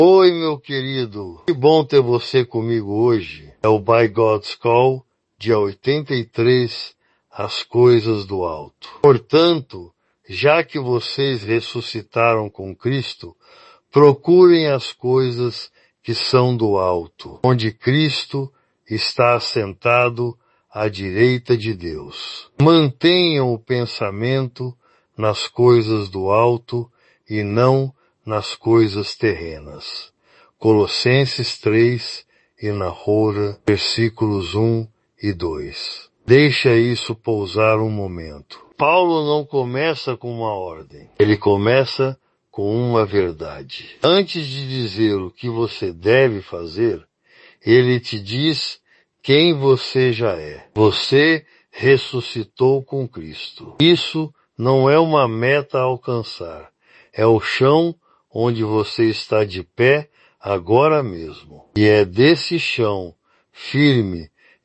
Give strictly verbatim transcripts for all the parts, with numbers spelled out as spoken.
Oi, meu querido. Que bom ter você comigo hoje. É o By God's Call, dia oitenta e três, As Coisas do Alto. Portanto, já que vocês ressuscitaram com Cristo, procurem as coisas que são do alto, onde Cristo está assentado à direita de Deus. Mantenham o pensamento nas coisas do alto e não nas coisas terrenas. Colossenses três e Nahora, versículos um e dois. Deixa isso pousar um momento. Paulo não começa com uma ordem. Ele começa com uma verdade. Antes de dizer o que você deve fazer, ele te diz quem você já é. Você ressuscitou com Cristo. Isso não é uma meta a alcançar. É o chão onde você está de pé agora mesmo. E é desse chão firme,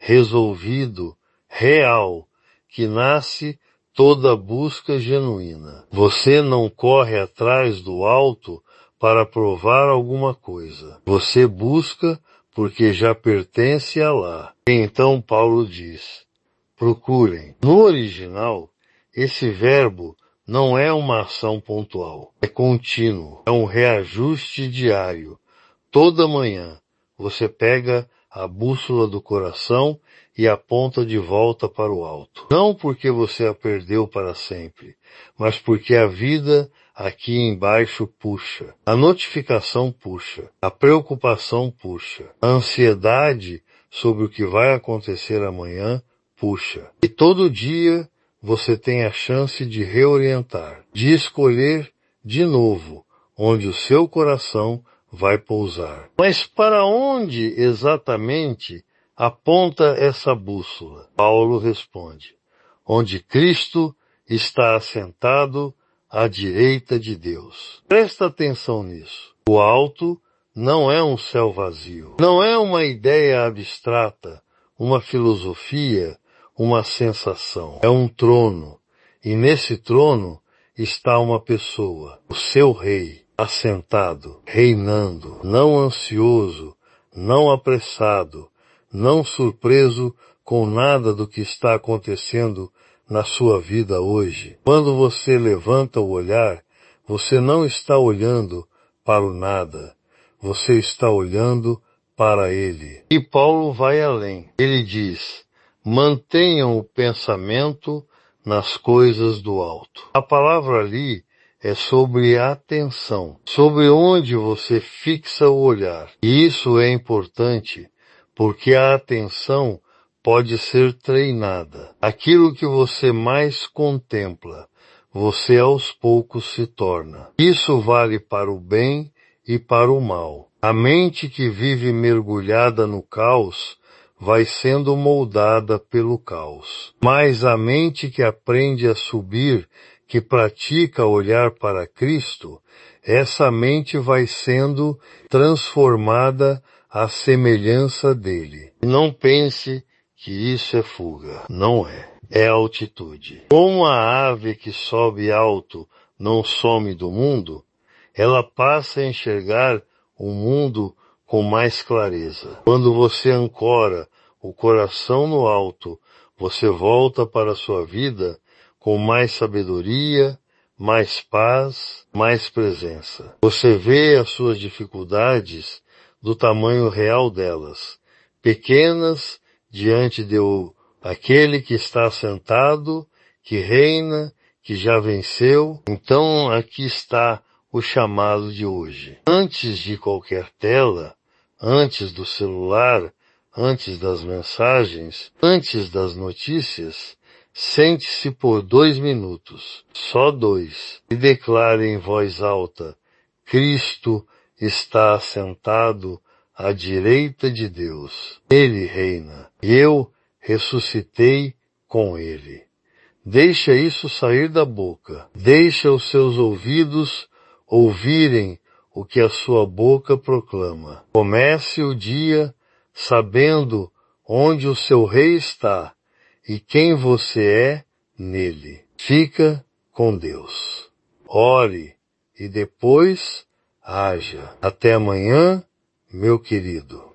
resolvido, real, que nasce toda busca genuína. Você não corre atrás do alto para provar alguma coisa. Você busca porque já pertence a lá. Então Paulo diz, procurem. No original, esse verbo não é uma ação pontual, é contínuo, é um reajuste diário. Toda manhã você pega a bússola do coração e aponta de volta para o alto. Não porque você a perdeu para sempre, mas porque a vida aqui embaixo puxa. A notificação puxa. A preocupação puxa. A ansiedade sobre o que vai acontecer amanhã puxa. E todo dia você tem a chance de reorientar, de escolher de novo onde o seu coração vai pousar. Mas para onde exatamente aponta essa bússola? Paulo responde, onde Cristo está assentado à direita de Deus. Presta atenção nisso. O alto não é um céu vazio. Não é uma ideia abstrata, uma filosofia, uma sensação. É um trono. E nesse trono está uma pessoa, o seu rei, assentado, reinando, não ansioso, não apressado, não surpreso com nada do que está acontecendo na sua vida hoje. Quando você levanta o olhar, você não está olhando para o nada, você está olhando para Ele. E Paulo vai além. Ele diz, mantenham o pensamento nas coisas do alto. A palavra ali é sobre a atenção, sobre onde você fixa o olhar. E isso é importante, porque a atenção pode ser treinada. Aquilo que você mais contempla, você aos poucos se torna. Isso vale para o bem e para o mal. A mente que vive mergulhada no caos vai sendo moldada pelo caos. Mas a mente que aprende a subir, que pratica olhar para Cristo, essa mente vai sendo transformada à semelhança dele. Não pense que isso é fuga. Não é. É altitude. Como a ave que sobe alto não some do mundo, ela passa a enxergar o mundo com mais clareza. Quando você ancora o coração no alto, você volta para a sua vida com mais sabedoria, mais paz, mais presença. Você vê as suas dificuldades do tamanho real delas, pequenas diante de aquele que está sentado, que reina, que já venceu. Então aqui está o chamado de hoje. Antes de qualquer tela, antes do celular, antes das mensagens, antes das notícias, sente-se por dois minutos, só dois, e declare em voz alta, Cristo está assentado à direita de Deus. Ele reina, e eu ressuscitei com ele. Deixa isso sair da boca. Deixa os seus ouvidos ouvirem o que a sua boca proclama. Comece o dia sabendo onde o seu rei está e quem você é nele. Fica com Deus. Ore e depois haja. Até amanhã, meu querido.